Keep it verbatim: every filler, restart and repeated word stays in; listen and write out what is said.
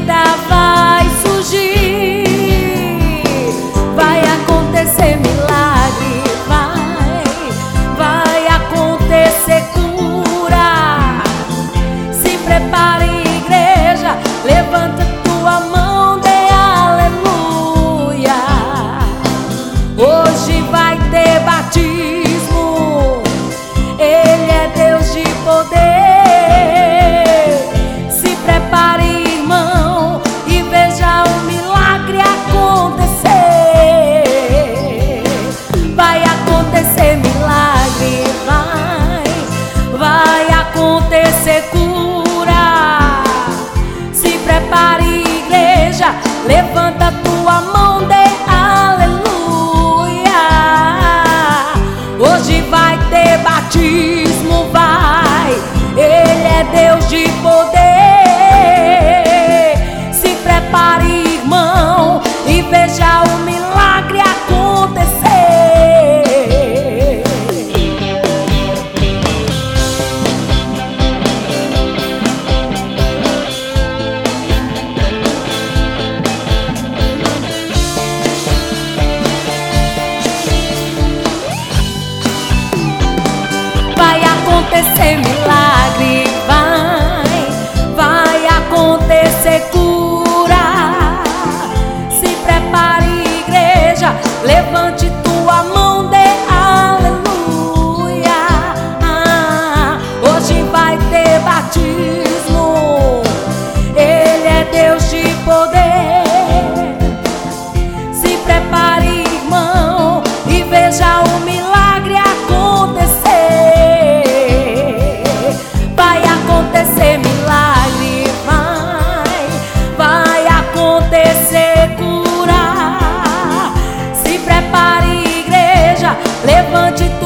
vida vai surgir, vai acontecer milagre, vai, vai acontecer cura. Se prepare, igreja, levanta tua mão, dê aleluia. Hoje vai ter batismo, Ele é Deus de poder. Se prepare, irmão, e veja o milagre acontecer. Vai acontecer milagre, vai, vai acontecer cura. Se prepare, igreja, levanta tua mão, dê aleluia. Hoje vai ter batismo, vai, Ele é Deus de poder. Se prepare, irmão, e veja o milagre acontecer. Vai acontecer milagre, vai, vai acontecer cura. Se prepare, igreja, levante tua mão, dê aleluia. Ah, hoje vai ter batismo, Ele é Deus de poder. Se prepare, irmão, e veja o milagre acontecer. Vai acontecer milagre, vai, vai acontecer cura. Se prepare, igreja, levante